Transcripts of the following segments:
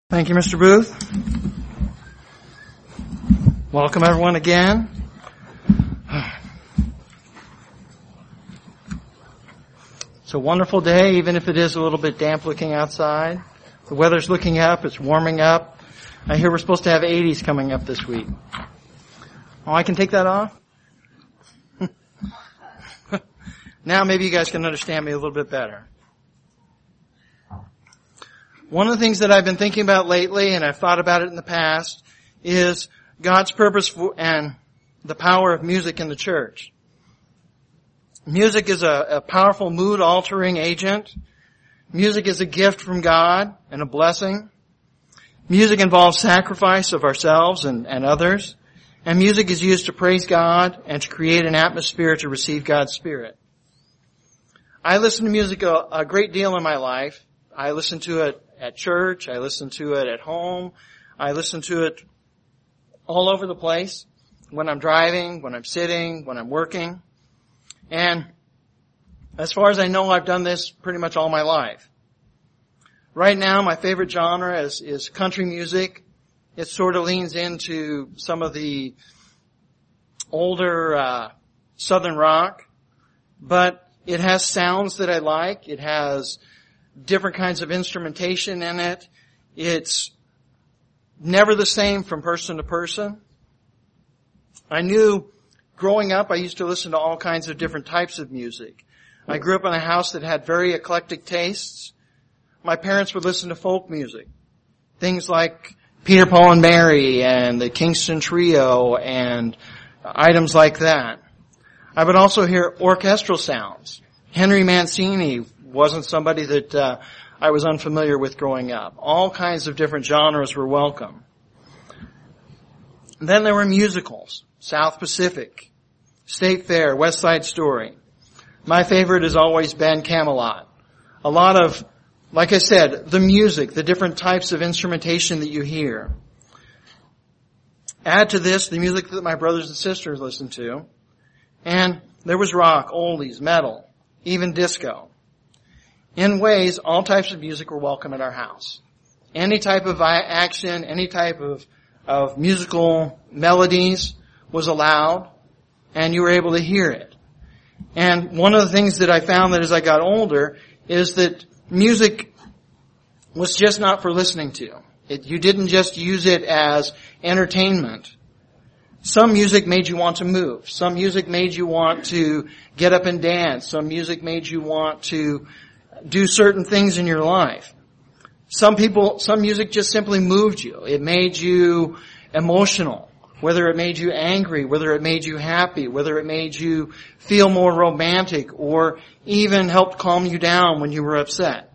Thank you, Mr. Booth. Welcome everyone again. It's a wonderful day, even if it is a little bit damp looking outside. The weather's looking up, it's warming up. I hear we're supposed to have 80s coming up this week. Oh, I can take that off? Now maybe you guys can understand me a little bit better. One of the things that I've been thinking about lately, and I've thought about it in the past, is God's purpose for, and the power of music in the church. Music is a powerful mood-altering agent. Music is a gift from God and a blessing. Music involves sacrifice of ourselves and others. And music is used to praise God and to create an atmosphere to receive God's Spirit. I listen to music a great deal in my life. I listen to it at church. I listen to it at home. I listen to it all over the place. When I'm driving, when I'm sitting, when I'm working. And as far as I know, I've done this pretty much all my life. Right now, my favorite genre is country music. It sort of leans into some of the older southern rock, but it has sounds that I like. It has different kinds of instrumentation in it. It's never the same from person to person. I knew growing up I used to listen to all kinds of different types of music. I grew up in a house that had very eclectic tastes. My parents would listen to folk music. Things like Peter, Paul, and Mary and the Kingston Trio and items like that. I would also hear orchestral sounds. Henry Mancini wasn't somebody that I was unfamiliar with growing up. All kinds of different genres were welcome. Then there were musicals. South Pacific, State Fair, West Side Story. My favorite has always been Camelot. A lot of, like I said, the music, the different types of instrumentation that you hear. Add to this the music that my brothers and sisters listened to. And there was rock, oldies, metal, even disco. In ways, all types of music were welcome at our house. Any type of action, any type of musical melodies was allowed, and you were able to hear it. And one of the things that I found that as I got older is that music was just not for listening to. You didn't just use it as entertainment. Some music made you want to move. Some music made you want to get up and dance. Some music made you want to do certain things in your life. Some music just simply moved you. It made you emotional. Whether it made you angry, whether it made you happy, whether it made you feel more romantic, or even helped calm you down when you were upset.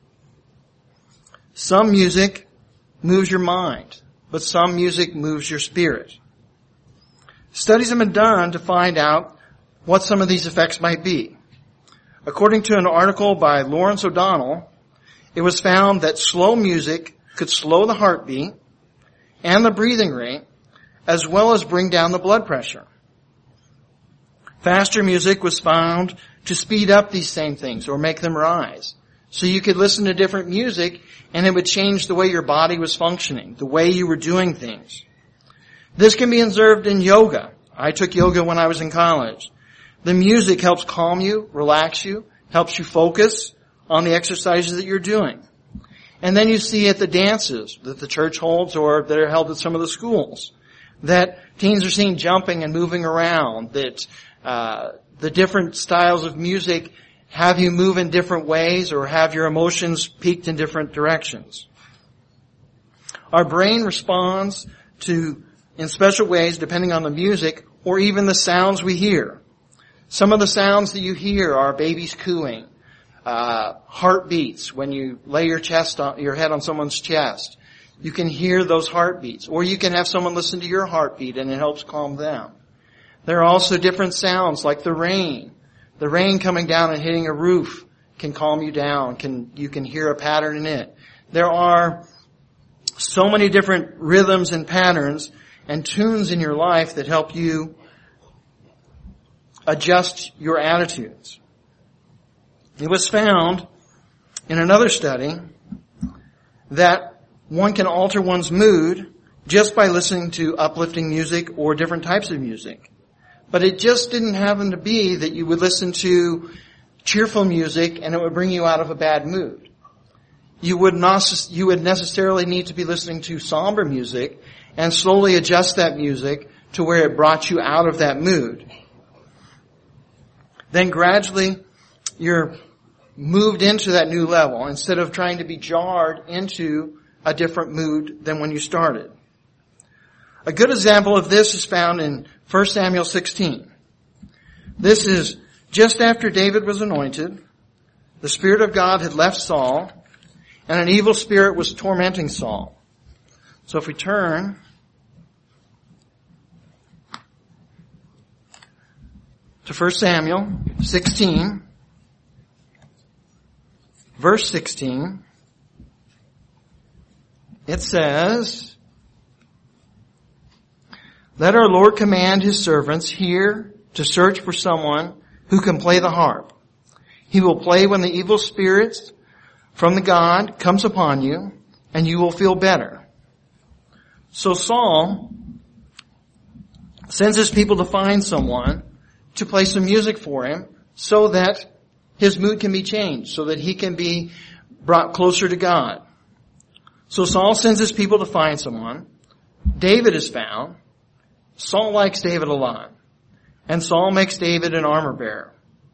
Some music moves your mind, but some music moves your spirit. Studies have been done to find out what some of these effects might be. According to an article by Lawrence O'Donnell, it was found that slow music could slow the heartbeat and the breathing rate, as well as bring down the blood pressure. Faster music was found to speed up these same things or make them rise. So you could listen to different music and it would change the way your body was functioning, the way you were doing things. This can be observed in yoga. I took yoga when I was in college. The music helps calm you, relax you, helps you focus on the exercises that you're doing. And then you see at the dances that the church holds or that are held at some of the schools, that teens are seen jumping and moving around, that the different styles of music have you move in different ways or have your emotions peaked in different directions. Our brain responds in special ways depending on the music or even the sounds we hear. Some of the sounds that you hear are babies cooing, heartbeats when you lay your head on someone's chest. You can hear those heartbeats. Or you can have someone listen to your heartbeat and it helps calm them. There are also different sounds like the rain. The rain coming down and hitting a roof can calm you down. You can hear a pattern in it. There are so many different rhythms and patterns and tunes in your life that help you adjust your attitudes. It was found in another study that one can alter one's mood just by listening to uplifting music or different types of music. But it just didn't happen to be that you would listen to cheerful music and it would bring you out of a bad mood. You would necessarily need to be listening to somber music and slowly adjust that music to where it brought you out of that mood. Then gradually you're moved into that new level instead of trying to be jarred into a different mood than when you started. A good example of this is found in 1 Samuel 16. This is just after David was anointed. The Spirit of God had left Saul, and an evil spirit was tormenting Saul. So if we turn to 1 Samuel 16, verse 16, it says, "Let our Lord command his servants here to search for someone who can play the harp. He will play when the evil spirits from the God comes upon you, and you will feel better." So Saul sends his people to find someone to play some music for him so that his mood can be changed, so that he can be brought closer to God. So Saul sends his people to find someone. David is found. Saul likes David a lot. And Saul makes David an armor bearer.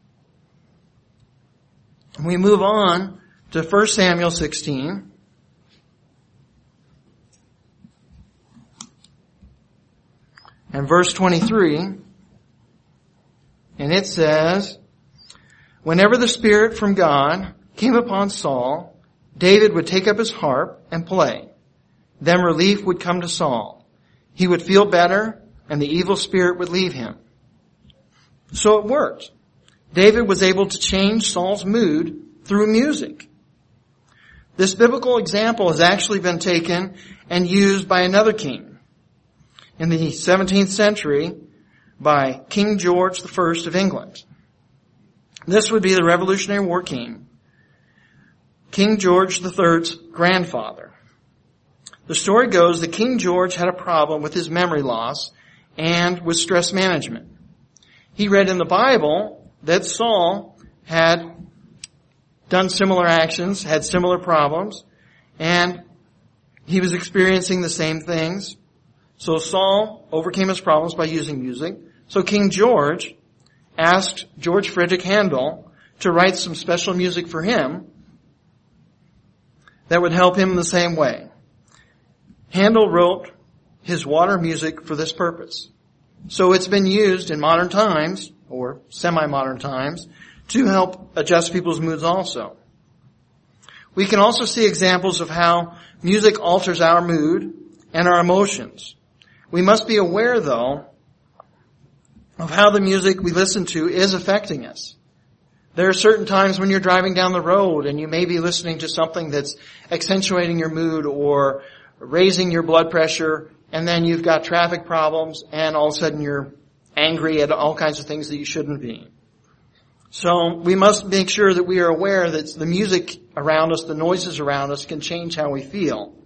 We move on to 1 Samuel 16. And verse 23. And it says, "Whenever the Spirit from God came upon Saul, David would take up his harp and play. Then relief would come to Saul. He would feel better, and the evil spirit would leave him." So it worked. David was able to change Saul's mood through music. This biblical example has actually been taken and used by another king in the 17th century by King George I of England. This would be the Revolutionary War king, King George III's grandfather. The story goes that King George had a problem with his memory loss and with stress management. He read in the Bible that Saul had done similar actions, had similar problems, and he was experiencing the same things. So Saul overcame his problems by using music. So King George asked George Frederick Handel to write some special music for him that would help him in the same way. Handel wrote his water music for this purpose. So it's been used in modern times, or semi-modern times, to help adjust people's moods also. We can also see examples of how music alters our mood and our emotions. We must be aware, though, of how the music we listen to is affecting us. There are certain times when you're driving down the road and you may be listening to something that's accentuating your mood or raising your blood pressure, and then you've got traffic problems and all of a sudden you're angry at all kinds of things that you shouldn't be. So we must make sure that we are aware that the music around us, the noises around us, can change how we feel.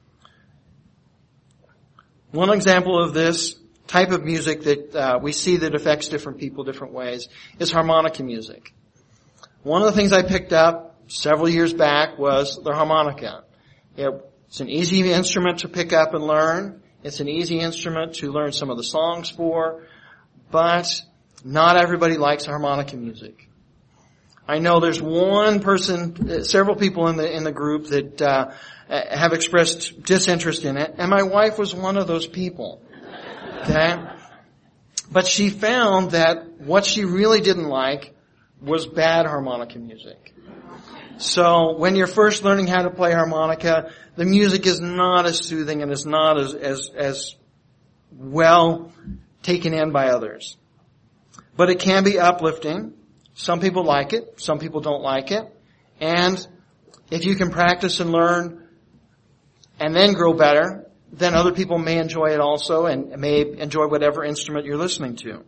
One example of this type of music that we see that affects different people different ways is harmonica music. One of the things I picked up several years back was the harmonica. It's an easy instrument to pick up and learn. It's an easy instrument to learn some of the songs for, but not everybody likes harmonica music. I know there's one person, several people in the group that have expressed disinterest in it, and my wife was one of those people. Okay? But she found that what she really didn't like was bad harmonica music. So when you're first learning how to play harmonica, the music is not as soothing and is not as well taken in by others. But it can be uplifting. Some people like it. Some people don't like it. And if you can practice and learn and then grow better, then other people may enjoy it also and may enjoy whatever instrument you're listening to.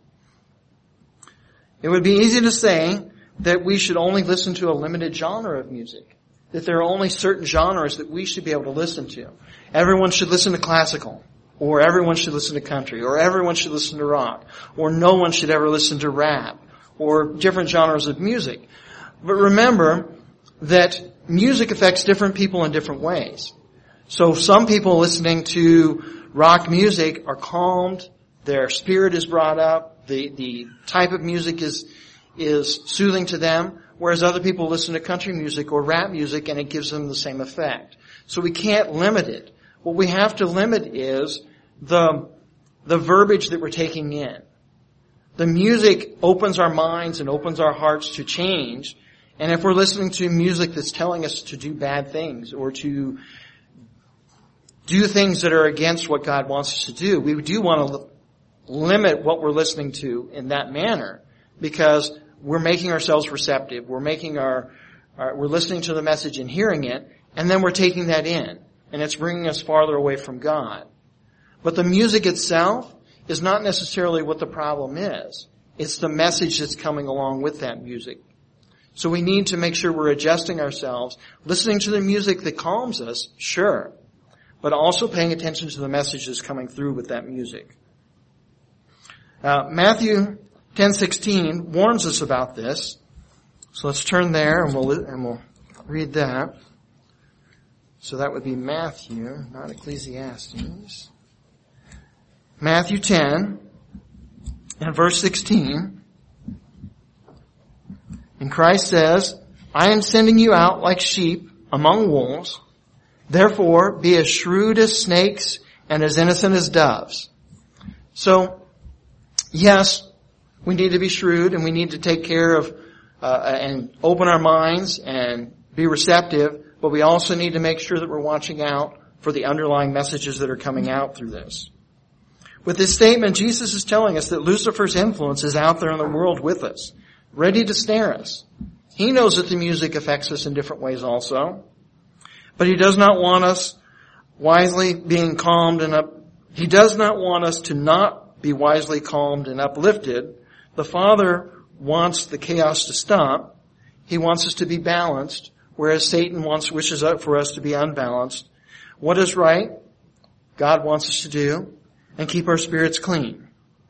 It would be easy to say that we should only listen to a limited genre of music. that there are only certain genres that we should be able to listen to. Everyone should listen to classical, or everyone should listen to country, or everyone should listen to rock, or no one should ever listen to rap, or different genres of music. But remember that music affects different people in different ways. So some people listening to rock music are calmed, their spirit is brought up, the type of music is soothing to them, whereas other people listen to country music or rap music and it gives them the same effect. So we can't limit it. What we have to limit is the verbiage that we're taking in. The music opens our minds and opens our hearts to change. And if we're listening to music that's telling us to do bad things or to do things that are against what God wants us to do, we do want to limit what we're listening to in that manner, because we're making ourselves receptive. We're listening to the message and hearing it, and then we're taking that in, and it's bringing us farther away from God. But the music itself is not necessarily what the problem is. It's the message that's coming along with that music. So we need to make sure we're adjusting ourselves, listening to the music that calms us, sure, but also paying attention to the message that's coming through with that music. Matthew 10:16 warns us about this. So let's turn there and we'll read that. So that would be Matthew, not Ecclesiastes. Matthew 10 and verse 16. And Christ says, I am sending you out like sheep among wolves. Therefore, be as shrewd as snakes and as innocent as doves. So, yes, we need to be shrewd and we need to take care of and open our minds and be receptive, but we also need to make sure that we're watching out for the underlying messages that are coming out through this. With this statement, Jesus is telling us that Lucifer's influence is out there in the world with us, ready to snare us. He knows that the music affects us in different ways also, but he does not want us wisely being calmed and he does not want us to not be wisely calmed and uplifted. The Father wants the chaos to stop. He wants us to be balanced, whereas Satan wishes for us to be unbalanced. What is right, God wants us to do, and keep our spirits clean.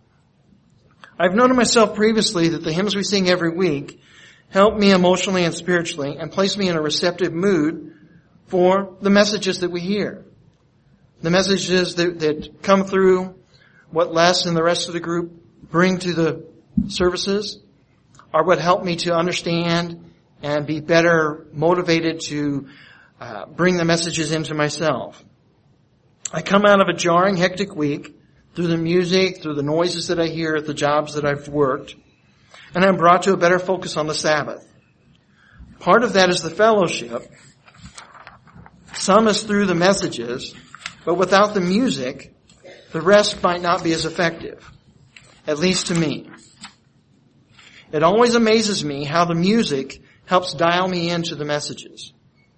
I've noted myself previously that the hymns we sing every week help me emotionally and spiritually and place me in a receptive mood for the messages that we hear. The messages that come through what Les and the rest of the group bring to the services are what help me to understand and be better motivated to bring the messages into myself. I come out of a jarring, hectic week through the music, through the noises that I hear at the jobs that I've worked, and I'm brought to a better focus on the Sabbath. Part of that is the fellowship. Some is through the messages, but without the music, the rest might not be as effective, at least to me. It always amazes me how the music helps dial me into the messages.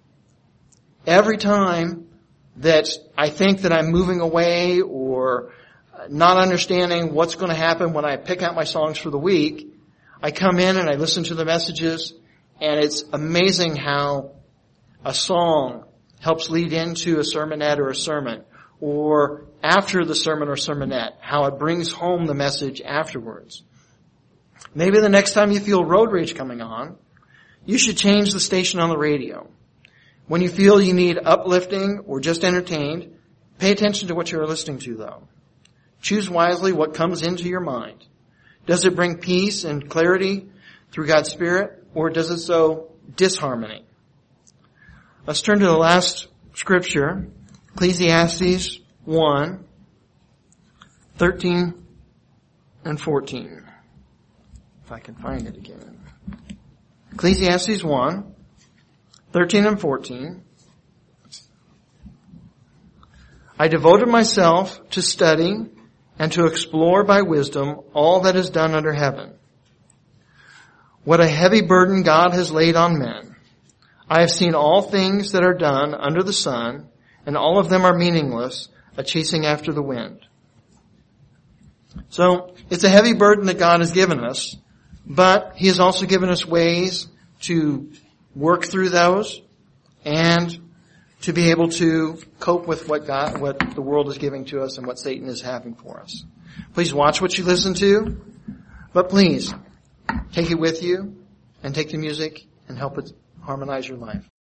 Every time that I think that I'm moving away or not understanding what's going to happen when I pick out my songs for the week, I come in and I listen to the messages, and it's amazing how a song helps lead into a sermonette or a sermon, or after the sermon or sermonette, how it brings home the message afterwards. Maybe the next time you feel road rage coming on, you should change the station on the radio. When you feel you need uplifting or just entertained, pay attention to what you're listening to, though. Choose wisely what comes into your mind. Does it bring peace and clarity through God's Spirit, or does it sow disharmony? Let's turn to the last scripture, Ecclesiastes 1, 13 and 14. If I can find it again. Ecclesiastes 1, 13 and 14. I devoted myself to study and to explore by wisdom all that is done under heaven. What a heavy burden God has laid on men. I have seen all things that are done under the sun, and all of them are meaningless, a chasing after the wind. So, it's a heavy burden that God has given us, but He has also given us ways to work through those and to be able to cope with what the world is giving to us and what Satan is having for us. Please watch what you listen to, but please take it with you and take the music and help it harmonize your life.